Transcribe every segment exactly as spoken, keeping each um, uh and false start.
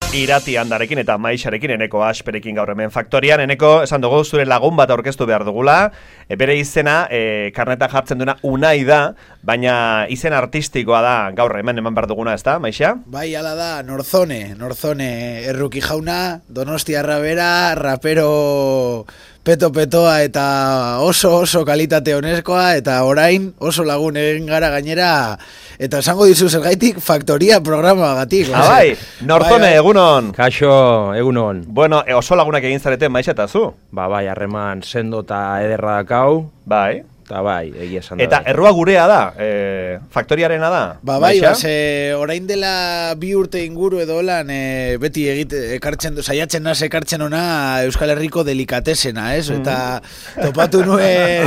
Irati Handarekin eta Maixarekin, Eneko Asperekin gaur hemen Faktorian. Eneko, esan dugu, zure lagun bat aurkeztu behar dugula. E, bere izena, e, karneta jartzen duena Unai da, baina izen artistikoa da gaur hemen eman behar duguna, ez da, Maixa? Bai, ala da, Norzone, Norzone, erruki jauna, Donostiarra bera, rapero peto-petoa eta oso oso kalitate honezkoa, eta orain oso lagun egin gara gainera, eta esango dizu zergaitik Faktoria programa gatik. Ah, bai, Norzone, bai, bai. Egunon. Kaixo, egunon. Bueno, e, oso lagunak egin zarete, Maixa eta zu? Ba, bai, harreman sendo eta ederra dakau. Bai. Eta bai, egia esan da. Eta bai. Errua gurea da, e, Faktoriarena da. Ba, bai, base, orain dela bi urte inguru edo lan, e, beti egite, ekartzen, saiatzen naz ekartzen ona Euskal Herriko delikatesena, ez? Mm. Eta topatu nuen,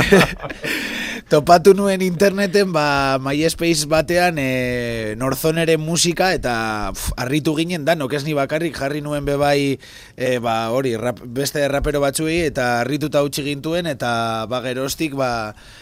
topatu nuen interneten, ba, MySpace batean, e, Norzoneren musika, eta pf, harritu ginen da, nokez ni bakarrik jarri nuen bebai, e, ba, hori, rap, beste rapero batzuei, eta harrituta utzi gintuen, eta ba, geroztik, ba,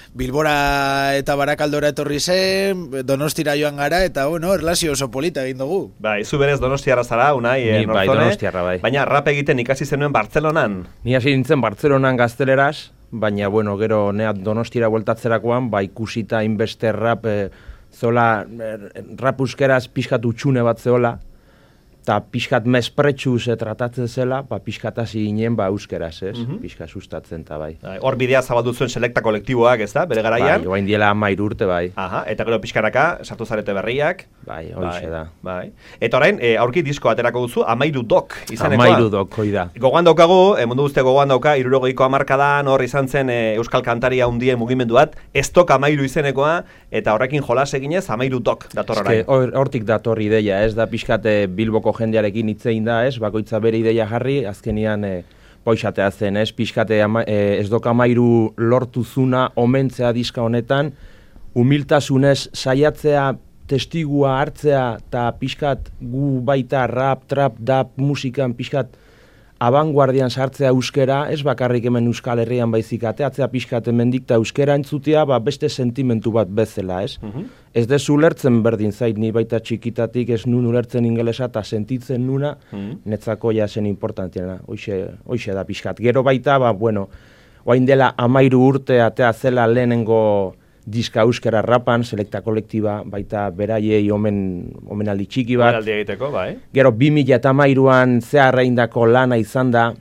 Bilbora eta Barakaldora etorri zen, Donostira joan gara, eta bueno, erlazio oso polita egin dugu. Bai, zu berez Donostiarra zara, Unai, Ni, Norzone, bai, Donostiarra, bai. Baina rap egiten ikasi zenuen Bartzelonan. Ni hasi nintzen Bartzelonan gazteleraz, baina bueno, gero nea Donostira bueltatzerakoan, ba ikusita inbeste rap, e, zola, e, rap euskeraz pixkat utxune bat zeola, eta pixkat mespretxuz tratatzen zela, ba, pixkat hasi ginen ba, euskeraz, ez? Mm -hmm. Pixkat sustatzen, eta bai. Hor bidea zabaldu zuen selekta kolektiboak, ez da, bere garaian? Bai, oain diela amairu urte, bai. Aha, eta gero pixkanaka, sartu zarete berriak. Bai, hoxe da. Bai. Eta orain, e, aurki disko aterako duzu, Amairu Dok izanekoa. Amairu Dok, hoi da. Gogoan daukagu, e, mundu guztia gogoan dauka, hirurogeiko hamarkadan hor izan zen e, Euskal Kantaria handien mugimendu bat, ez Dok Amairu izenekoa, eta horrekin jolas eginez, Amairu Dok dator orain. Hortik dator ideia, ez da pixkat Bilboko jendearekin hitzein da, ez, bakoitza bere ideia jarri, azkenian e, poixatea zen, ez, pixkate ama, e, ez Dok Amairu lortu zuna omentzea diska honetan, humiltasunez saiatzea testigua hartzea eta pixkat gu baita rap, trap, dap, musikan pixkat abanguardian sartzea euskera, ez bakarrik hemen Euskal Herrian baizik ateatzea pixkat hemendik eta euskera entzutea ba, beste sentimentu bat bezala, ez? Mm-hmm. Ez dezu ulertzen berdin zait, ni baita txikitatik ez nun ulertzen ingelesa eta sentitzen nuna, mm-hmm. netzako ja zen importantiena, hoxe, hoxe da pixkat. Gero baita, ba, bueno, oain dela amairu urte atea zela lehenengo diska euskera rapan, selekta kolektiba, baita beraiei omen, omenaldi txiki bat. Omenaldi egiteko, bai. Gero bi mila hamairuan zeharreindako lana izan da,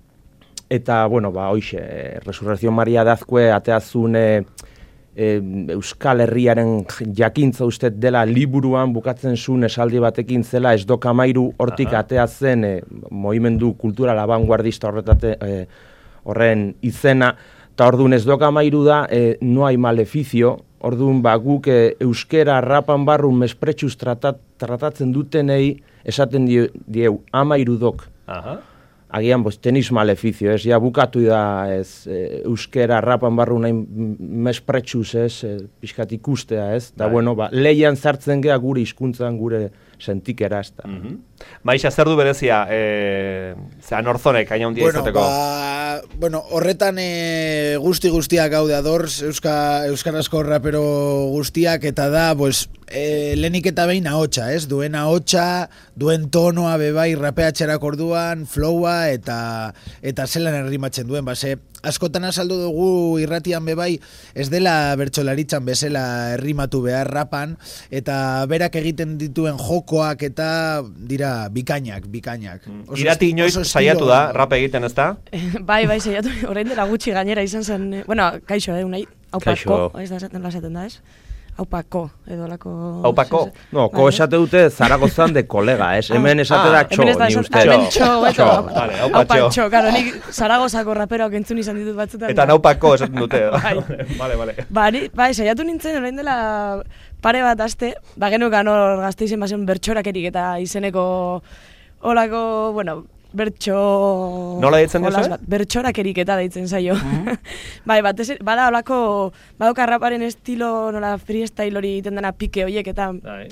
eta, bueno, ba, hoxe, Resurrección Maria Dazkue ateazun e, e, Euskal Herriaren jakintza uste dela liburuan bukatzen zuen esaldi batekin zela ez Dok Amairu hortik ateazen e, movimendu kultural abanguardista horretate, e, horren izena, eta orduan ez Dok Amairu da, e, no hay maleficio, orduan ba, guk e, euskera rapan barru mespretxuz tratat, tratatzen dutenei esaten die, dieu Amairu Dok. Aha. Agian, pues, tenis maleficio, ez, ja bukatu da ez, e, euskera rapan barru nahi mespretxuz, ez, e, pixkat ikustea, ez, da, bueno, ba, leian sartzen gea gure hizkuntzan gure sentikera, ez da. Mm-hmm. Maixa, zer du berezia, e, zera Norzonek, aina hundia bueno, izateko? Ba, bueno, horretan e, guzti guztiak gaude adorz, Euska, Euskarazko rapero guztiak, eta da, pues, e, lehenik eta behin ahotsa, ez? Duen ahotsa, duen tonoa bebai rapeatxerak orduan, flowa, eta eta zelan errimatzen duen, base, askotan azaldu dugu irratian bebai, ez dela bertsolaritzan bezala errimatu behar rapan, eta berak egiten dituen jokoak eta dira bikainak, bikainak. Oso Irati inoiz saiatu da, rap egiten, ez da? Bai, bai, saiatu, orain dela gutxi gainera izan zen, bueno, kaixo, eh, unai, haupako, ez da esaten lasaten da, ez? Haupako, edo lako... Haupako? No, ko esate dute Zaragozan de kolega, ez? Hemen esate da txo, ni uste. Hemen txo, txo, vale, haupatxo. Haupatxo, karo, nik Zaragozako raperoak entzun izan ditut batzutan. Eta naupako esaten dute. Bai, vale, vale. Ba, ni, bai, saiatu nintzen orain dela pare bat aste, ba genukan hor Gasteizen bazen bertxorakerik eta izeneko olako, bueno, bertxo... Nola ditzen duzu? Bertxorakerik eta deitzen zaio. Mm-hmm. Bai, bat ez, bada olako, badoka raparen estilo, nola freestyle hori egiten dena pike horiek eta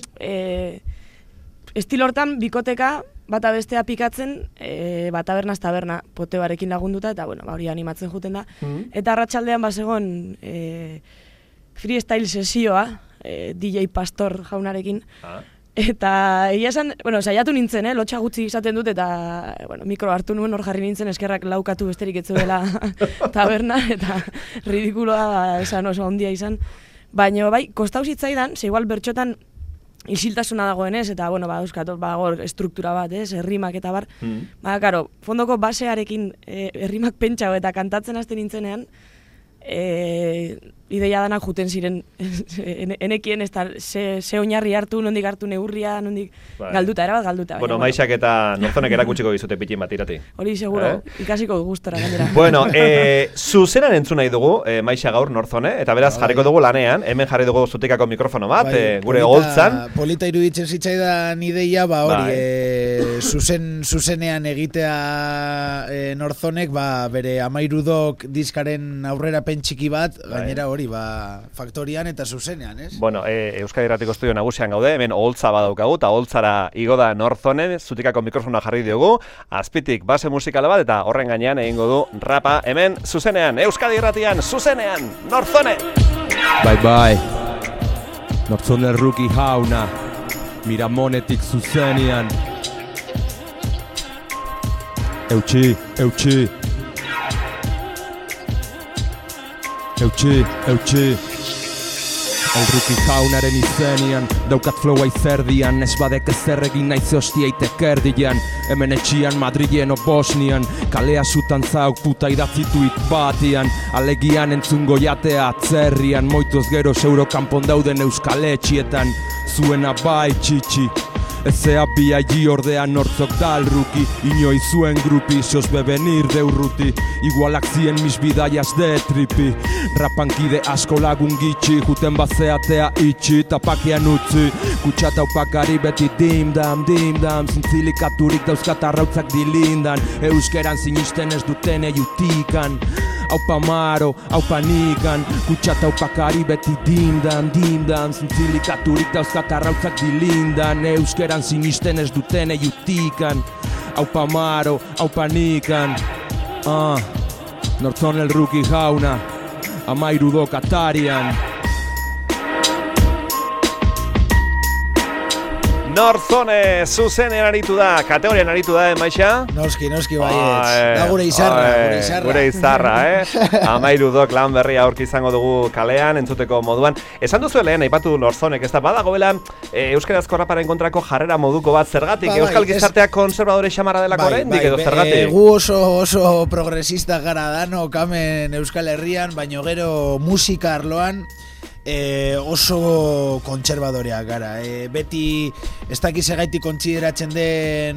e, estilo hortan bikoteka bata bestea pikatzen, e, ba, tabernaz taberna pote barekin lagunduta eta bueno, ba, hori animatzen juten da. Mm-hmm. Eta arratsaldean bazegon e, freestyle sesioa, e, D J Pastor jaunarekin, ah. Eta egia esan, bueno, saiatu nintzen, eh, lotxa gutxi izaten dut, eta bueno, mikro hartu nuen hor jarri nintzen, eskerrak laukatu besterik etzuela taberna, eta ridikuloa esan oso ondia izan. Baina bai, kostau zitzaidan, ze igual bertxotan isiltasuna dagoenez, eta bueno, ba, euskat, ba, gor, estruktura bat, ez, errimak eta bar. Mm. Ba, karo, fondoko basearekin eh, errimak pentsau eta kantatzen hasten nintzenean, eh, ideia danak juten ziren enekien ez da ze, ze oinarri hartu, nondik hartu neurria, nondik bai. galduta, erabat galduta. Bueno, baina, Maixak eta Norzonek erakutsiko dizute pitin bat irati. Hori seguro, eh? Ikasiko gustora gainera. Bueno, eh, zuzenan entzun nahi dugu, eh, Maixa gaur Norzone, eta beraz bai. jarriko dugu lanean, hemen jarri dugu zutikako mikrofono bat, bai, eh, gure holtzan. Polita iruditzen zitzaidan ideia, ba hori, bai. eh, zuzen, zuzenean egitea eh, Norzonek, ba, bere amairudok diskaren aurrera pentsiki bat, gainera hori, ba, faktorian eta zuzenean, ez? Bueno, e, Euskadi Irratiko estudio nagusian gaude, hemen holtza badaukagu, eta holtzara igo da Norzone, zutikako mikrofonoa jarri diogu, azpitik base musikala bat, eta horren gainean egingo du rapa, hemen zuzenean, Euskadi Irratian, zuzenean, Norzone! Bye bye, Norzone Ruki jauna, Miramonetik zuzenean, Eutxi, eutxi, Eutxi, eutxi Elruki jaunaren izenian daukat flowa izerdian ez badek ezer egin naiz hostia itek erdian hemen etxian Madrilen o Bosnian kalea zutan zauk puta idatzituit batian alegian entzungo jatea atzerrian moitoz gero Eurokanpon dauden euskal etxietan zuena bai txitxi Ezea biai ordean nortzok dalruki Inoi zuen grupi, sos bebenir deurruti Igualak zien mis bidaias de tripi Rapankide asko lagun gitxi Juten bazeatea itxi, tapakian utzi Kutsata upakari beti dim-dam, dim-dam Zintzilikaturik dauzkat arrautzak dilindan Euskeran sinisten ez duten eiutikan Aupa maro, aupa nikan Kutsata upakari beti dim-dam, dim-dam Zintzilikaturik dauzkat arrautzak dilindan Euskeran sinisten ez duten eiutikan Aupa maro, aupa nikan ah, Nortzone el Ruki jauna Amairudo Katarian Norzone zuzenean aritu da, kategorian aritu da, eh, Maixa? Noski, noski baietz. Da gure izarra, oe, gure izarra. Gure izarra, eh? Amairu dok lan berria aurki izango dugu kalean, entzuteko moduan. Esan duzu lehen, aipatu Norzonek, ez da badagoela e, euskarazko raparen kontrako jarrera moduko bat zergatik? Ba, bai, Euskal gizarteak es... konservadore xamarra delako bai, oraindik edo zergatik? E, gu oso, oso progresista gara dano, kamen Euskal Herrian, baino gero musika arloan, E, oso kontserbadoreak gara. E, beti ez dakiz egaitik kontsideratzen den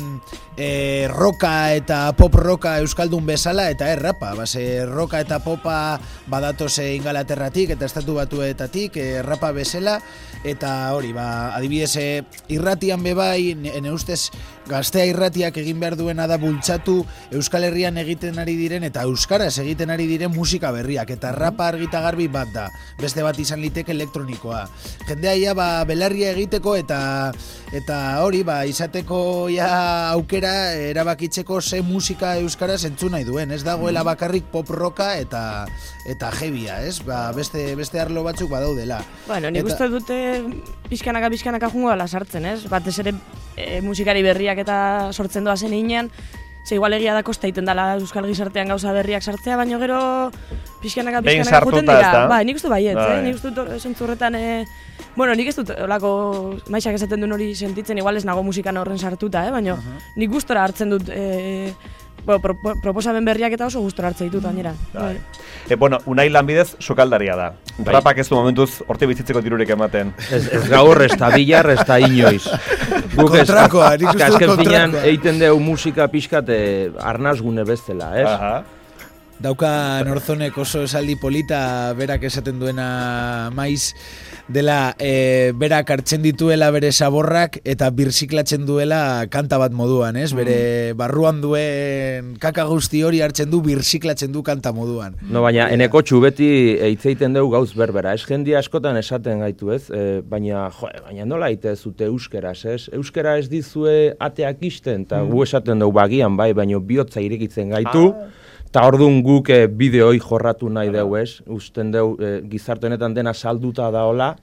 e, roka eta pop roka euskaldun bezala eta er rapa. Base, roka eta popa badatoze Ingalaterratik eta estatu batuetatik e, rapa bezala eta hori, ba, adibidez e, irratian bebai, ene ustez gaztea irratiak egin behar duena da bultzatu Euskal Herrian egiten ari diren eta euskaraz egiten ari diren musika berriak eta rapa argita garbi bat da. Beste bat izan liteke elektronikoa. Jendea ia ba, belarria egiteko eta eta hori ba, izateko ja aukera erabakitzeko ze musika euskaraz entzun nahi duen. Ez dagoela bakarrik pop roka eta eta heavya, ez? Ba, beste, beste arlo batzuk badaudela. Bueno, nik uste dute pixkanaka pixkanaka jungo dela sartzen, ez? Batez ere e, musikari berriak eta sortzen doa zen inean, ze igual egia da kosta iten dela euskal gizartean gauza berriak sartzea, baina gero pixkanaka pixkanaka juten dira. Ba, nik uste baiet, eh? Nik uste dut zentzurretan, e, bueno, nik ez dut olako Maixak esaten duen hori sentitzen, igual ez nago musikan horren sartuta, eh? Baina uh-huh. nik gustora hartzen dut e, bueno, pro, pro, proposamen berriak eta oso gustora hartzen ditut gainera. Bai. E, bueno, Unai lanbidez sukaldaria da. Bai. Rapak ez du momentuz horti bizitzeko dirurik ematen. Ez, ez gaur, ez da bilar, ez da inoiz. Kontrakoa, nik uste dut kontrakoa. Eiten deu musika pixkat arnazgune bestela, ez? Aha. Dauka Norzonek oso esaldi polita berak esaten duena maiz dela e, berak hartzen dituela bere saborrak eta birziklatzen duela kanta bat moduan, ez? Bere barruan duen kaka guzti hori hartzen du birziklatzen du kanta moduan. No, baina eneko txubeti eitzeiten dugu gauz berbera, ez? Jendia askotan esaten gaitu, ez? E, baina, jo, baina nola ite zute euskeraz, ez? Euskera ez dizue ateak isten, eta mm. gu esaten dugu bagian, bai, baina bihotza irekitzen gaitu, ah. Eta orduan guk e, bideoi jorratu nahi dugu, ez? Usten dugu e, gizarte honetan dena salduta daola,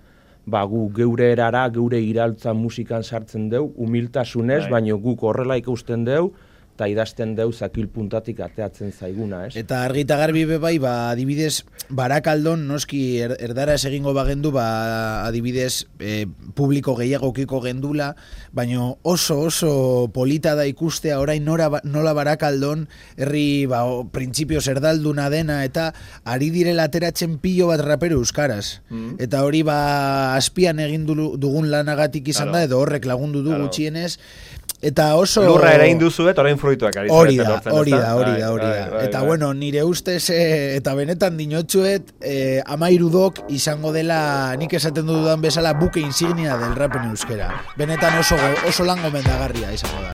ba, gu geure erara, geure iraltza musikan sartzen deu, humiltasunez, baina guk horrela ikusten deu, eta idazten deu zakil puntatik ateatzen zaiguna, ez? Eta argita garbi be bai, ba, adibidez, Barakaldon, noski er, erdaraz egingo bagendu, ba, adibidez, e, publiko gehiagokiko gendula, baina oso oso polita da ikustea orain nora, nola Barakaldon, herri, ba, o, printzipioz erdalduna dena, eta ari direla ateratzen pilo bat rapero euskaraz. Mm. Eta hori, ba, azpian egin dugun lanagatik izan claro. da, edo horrek lagundu du claro. gutxienez, eta oso... Lurra ere induzuet, orain fruituak ari hori da, hori da, hori da, hori da. Eta bueno, nire ustez, e, eta benetan dinotxuet, e, amairudok izango dela, nik esaten dudan bezala, buke insignia del rapen euskera. Benetan oso, oso lan gomendagarria izango da.